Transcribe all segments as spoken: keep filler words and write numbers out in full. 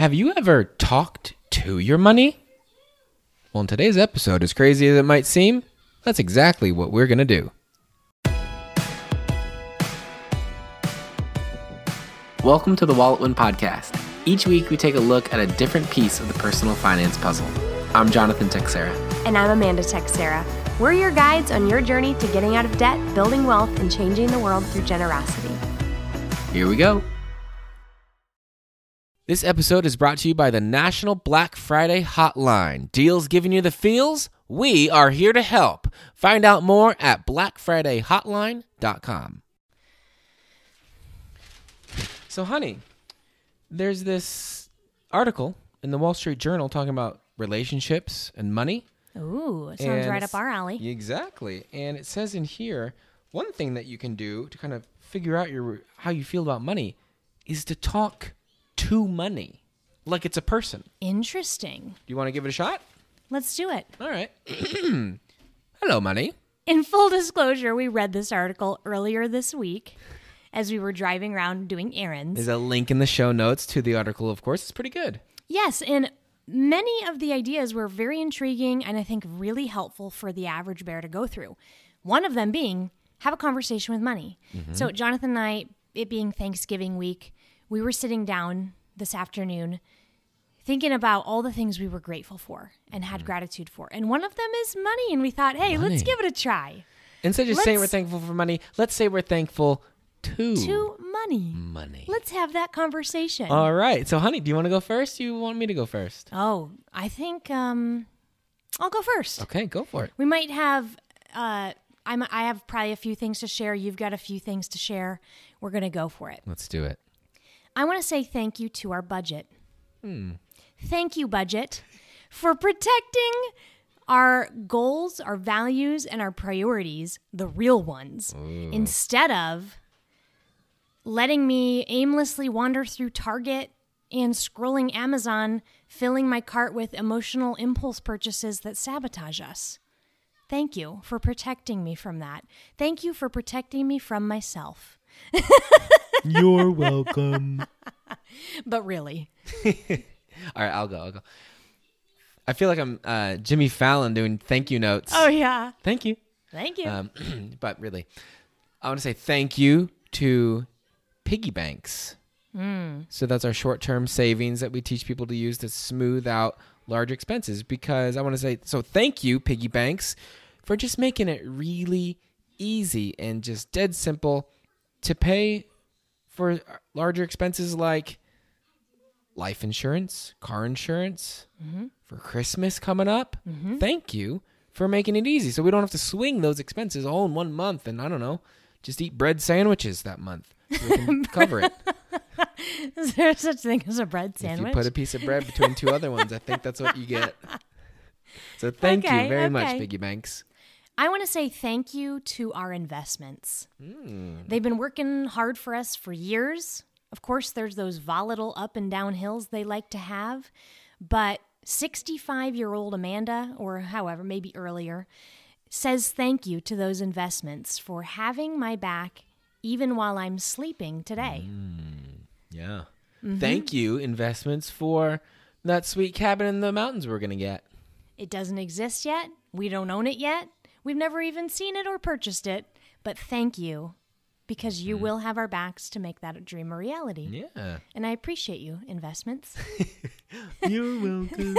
Have you ever talked to your money? Well, in today's episode, as crazy as it might seem, that's exactly what we're going to do. Welcome to the Wallet Win Podcast. Each week, we take a look at a different piece of the personal finance puzzle. I'm Jonathan Texera. And I'm Amanda Texera. We're your guides on your journey to getting out of debt, building wealth, and changing the world through generosity. Here we go. This episode is brought to you by the National Black Friday Hotline. Deals giving you the feels? We are here to help. Find out more at black friday hotline dot com. So, honey, there's this article in the Wall Street Journal talking about relationships and money. Ooh, it sounds And right up our alley. Exactly. And it says in here, one thing that you can do to kind of figure out your how you feel about money is to talk to money like it's a person. Interesting. Do you want to give it a shot? Let's do it. All right. Hello, money. In full disclosure, we read this article earlier this week as we were driving around doing errands. There's a link in the show notes to the article, of course. It's pretty good. Yes, and many of the ideas were very intriguing and I think really helpful for the average bear to go through. One of them being, have a conversation with money. Mm-hmm. So Jonathan and I, it being Thanksgiving week, we were sitting down this afternoon thinking about all the things we were grateful for and had mm-hmm. gratitude for. And one of them is money. And we thought, hey, money. Let's give it a try. Instead of just let's, saying we're thankful for money, let's say we're thankful to, to money. Money. Let's have that conversation. All right. So, honey, do you want to go first? Or you want me to go first? Oh, I think um, I'll go first. Okay, go for it. We might have... Uh, I'm, I have probably a few things to share. You've got a few things to share. We're going to go for it. Let's do it. I want to say thank you to our budget. Hmm. Thank you, budget, for protecting our goals, our values, and our priorities, the real ones, Ooh. Instead of letting me aimlessly wander through Target and scrolling Amazon, filling my cart with emotional impulse purchases that sabotage us. Thank you for protecting me from that. Thank you for protecting me from myself. You're welcome. But really. All right, I'll go. I'll go. I feel like I'm uh, Jimmy Fallon doing thank you notes. Oh, yeah. Thank you. Thank you. Um, but really, I want to say thank you to piggy banks. Mm. So that's our short-term savings that we teach people to use to smooth out large expenses, because I want to say, so thank you, piggy banks, for just making it really easy and just dead simple to pay for larger expenses like life insurance, car insurance, mm-hmm. for Christmas coming up. Mm-hmm. Thank you for making it easy so we don't have to swing those expenses all in one month and, I don't know, just eat bread sandwiches that month so we can cover it. Is there such thing as a bread sandwich? If you put a piece of bread between two other ones, I think that's what you get. So thank okay, you very okay. much, piggy banks. I want to say thank you to our investments. Mm. They've been working hard for us for years. Of course, there's those volatile up and down hills they like to have. But sixty-five-year-old Amanda, or however, maybe earlier, says thank you to those investments for having my back even while I'm sleeping today. Mm. Yeah. Mm-hmm. Thank you, investments, for that sweet cabin in the mountains we're going to get. It doesn't exist yet. We don't own it yet. We've never even seen it or purchased it. But thank you, because you mm. will have our backs to make that a dream a reality. Yeah. And I appreciate you, investments. You're welcome.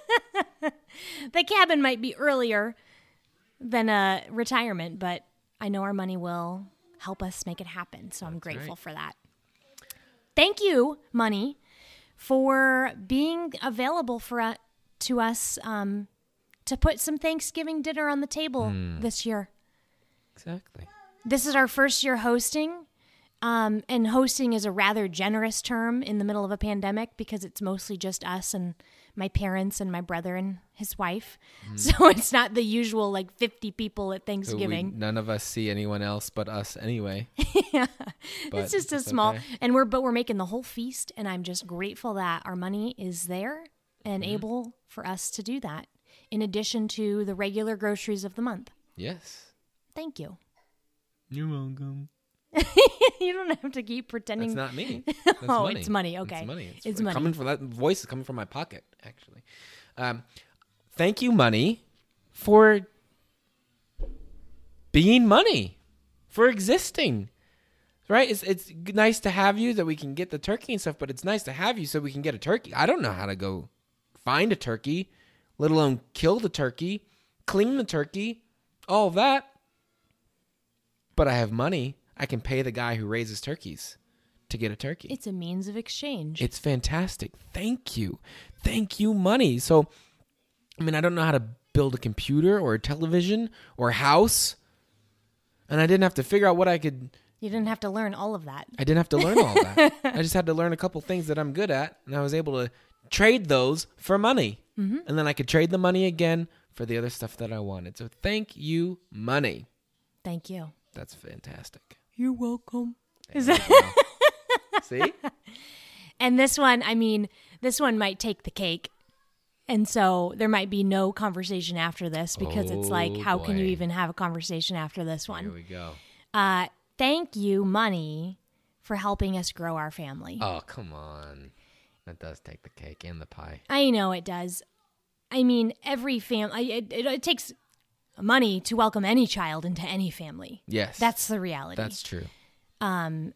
The cabin might be earlier than a retirement, but I know our money will help us make it happen. So I'm That's grateful right. for that. Thank you, money, for being available for uh, to us um, to put some Thanksgiving dinner on the table mm. this year. Exactly. This is our first year hosting, um, and hosting is a rather generous term in the middle of a pandemic because it's mostly just us and my parents and my brother and his wife. Mm. So it's not the usual like fifty people at Thanksgiving. So we, none of us see anyone else but us anyway. Yeah, but it's just a small, okay. and we're but we're making the whole feast, and I'm just grateful that our money is there and mm. able for us to do that. In addition to the regular groceries of the month. Yes. Thank you. You're welcome. You don't have to keep pretending. That's not me. That's oh, money. it's money. Okay. It's money. It's, It's money. Coming from that voice is coming from my pocket, actually. Um, thank you, money, for being money, for existing. Right? It's it's nice to have you that we can get the turkey and stuff, but it's nice to have you so we can get a turkey. I don't know how to go find a turkey, let alone kill the turkey, clean the turkey, all of that. But I have money. I can pay the guy who raises turkeys to get a turkey. It's a means of exchange. It's fantastic. Thank you. Thank you, money. So, I mean, I don't know how to build a computer or a television or a house. And I didn't have to figure out what I could... You didn't have to learn all of that. I didn't have to learn all that. I just had to learn a couple things that I'm good at, and I was able to trade those for money. Mm-hmm. And then I could trade the money again for the other stuff that I wanted. So thank you, money. Thank you. That's fantastic. You're welcome. Is that- See? And this one, I mean, this one might take the cake. And so there might be no conversation after this because Oh, it's like, how can you boy. even have a conversation after this one? Here we go. Uh, thank you, money, for helping us grow our family. Oh, come on. That does take the cake and the pie. I know it does. I mean, every family, it, it, it takes money to welcome any child into any family. Yes. That's the reality. That's true. Um,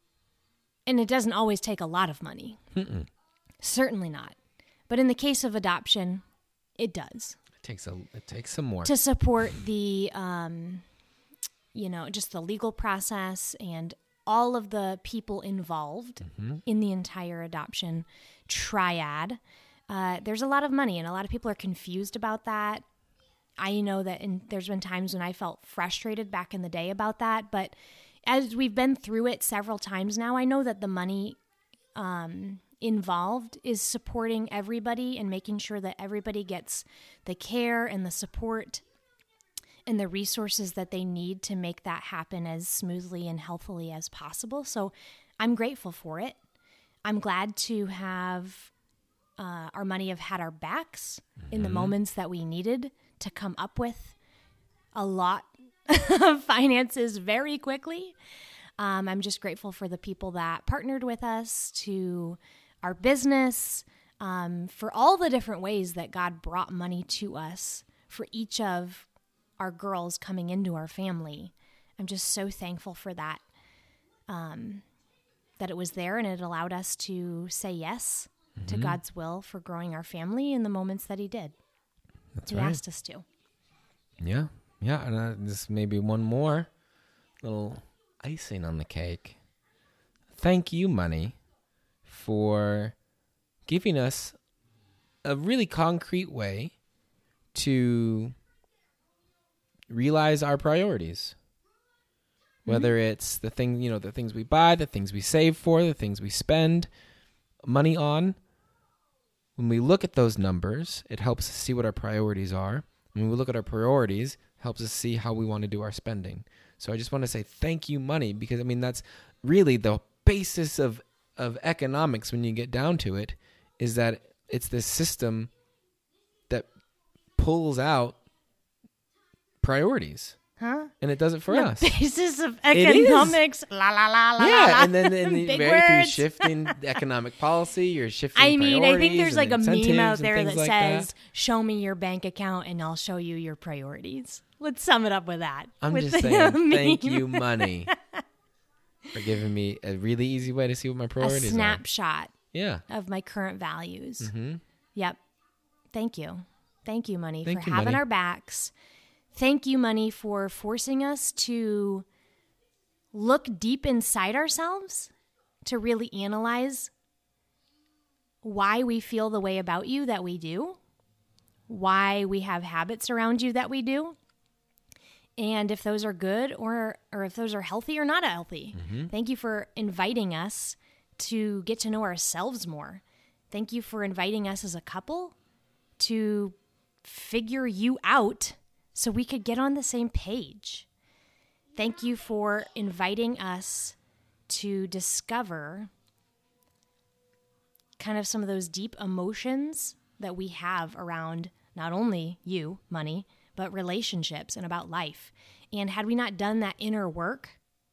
and it doesn't always take a lot of money. Mm-mm. Certainly not. But in the case of adoption, it does. It takes a it takes some more. To support the, um, you know, just the legal process and all of the people involved Mm-hmm. in the entire adoption triad. Uh, there's a lot of money, and a lot of people are confused about that. I know that in, there's been times when I felt frustrated back in the day about that, but as we've been through it several times now, I know that the money um, involved is supporting everybody and making sure that everybody gets the care and the support and the resources that they need to make that happen as smoothly and healthily as possible. So I'm grateful for it. I'm glad to have uh, our money have had our backs mm-hmm. in the moments that we needed to come up with a lot of finances very quickly. Um, I'm just grateful for the people that partnered with us, to our business, um, for all the different ways that God brought money to us for each of our girls coming into our family. I'm just so thankful for that, um, that it was there and it allowed us to say yes mm-hmm. to God's will for growing our family in the moments that he did. That's he right. asked us to. Yeah. Yeah. And uh, this may be one more little icing on the cake. Thank you, money, for giving us a really concrete way to realize our priorities. Whether mm-hmm. it's the thing, you know, the things we buy, the things we save for, the things we spend money on. When we look at those numbers, it helps us see what our priorities are. When we look at our priorities, it helps us see how we want to do our spending. So I just want to say thank you, money, because, I mean, that's really the basis of, of economics when you get down to it, is that it's this system that pulls out priorities. Huh? And it does it for the us. Basis of economics. La la la la. Yeah, la, and then and the, Big very through words. shifting economic policy, you're shifting. I mean, I think there's priorities like a and meme out incentives and there that things like says, that. "Show me your bank account, and I'll show you your priorities." Let's sum it up with that. I'm with just the saying, thank meme. you, money, for giving me a really easy way to see what my A priorities are. snapshot Yeah. of my current values. Mm-hmm. Yep. Thank you. Thank you, money, Thank for you, having money. our backs. Thank you, money, for forcing us to look deep inside ourselves to really analyze why we feel the way about you that we do, why we have habits around you that we do, and if those are good or or if those are healthy or not healthy. Mm-hmm. Thank you for inviting us to get to know ourselves more. Thank you for inviting us as a couple to figure you out so we could get on the same page. Thank you for inviting us to discover kind of some of those deep emotions that we have around not only you, money, but relationships and about life. And had we not done that inner work,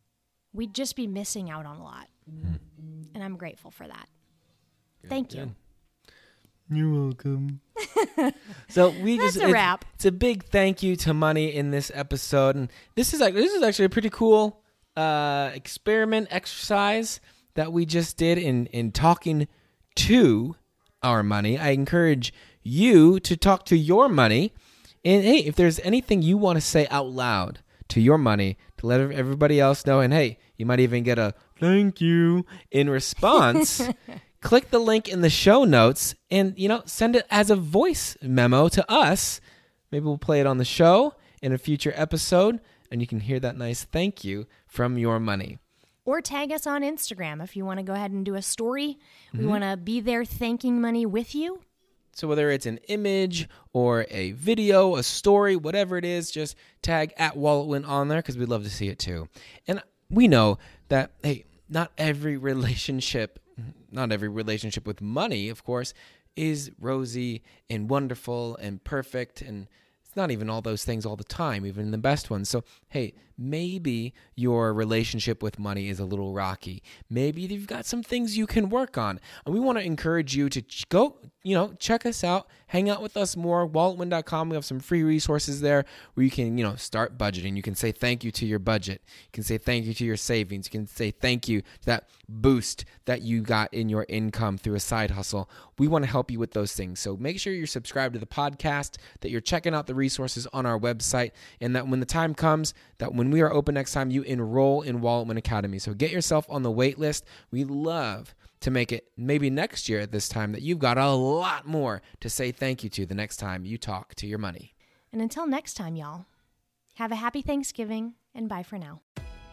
we'd just be missing out on a lot. Mm. And I'm grateful for that. Good, Thank good. you. You're welcome. So we That's just a it's, wrap. It's a big thank you to Money in this episode, and this is like this is actually a pretty cool uh, experiment exercise that we just did in in talking to our money. I encourage you to talk to your money, and hey, if there's anything you want to say out loud to your money to let everybody else know, and hey, you might even get a thank you in response. Click the link in the show notes and, you know, send it as a voice memo to us. Maybe we'll play it on the show in a future episode, and you can hear that nice thank you from your money. Or tag us on Instagram if you want to go ahead and do a story. We Mm-hmm. want to be there thanking money with you. So whether it's an image or a video, a story, whatever it is, just tag at WalletWin on there because we'd love to see it too. And we know that, hey, not every relationship Not every relationship with money, of course, is rosy and wonderful and perfect, and it's not even all those things all the time, even the best ones. So, hey, maybe your relationship with money is a little rocky. Maybe you've got some things you can work on, and we want to encourage you to ch- go, you know, check us out, hang out with us more, wallet win dot com. We have some free resources there where you can, you know, start budgeting. You can say thank you to your budget. You can say thank you to your savings. You can say thank you to that boost that you got in your income through a side hustle. We want to help you with those things. So make sure you're subscribed to the podcast, that you're checking out the resources on our website, and that when the time comes, that when we are open next time, you enroll in WalletWin Academy. So get yourself on the wait list. We love to make it maybe next year at this time that you've got a lot more to say thank you to the next time you talk to your money. And until next time, y'all, have a happy Thanksgiving and bye for now.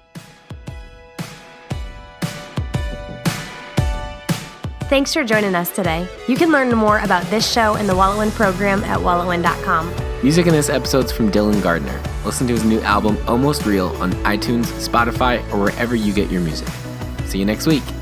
Thanks for joining us today. You can learn more about this show and the WalletWin program at wallet win dot com. Music in this episode's from Dylan Gardner. Listen to his new album, Almost Real, on iTunes, Spotify, or wherever you get your music. See you next week.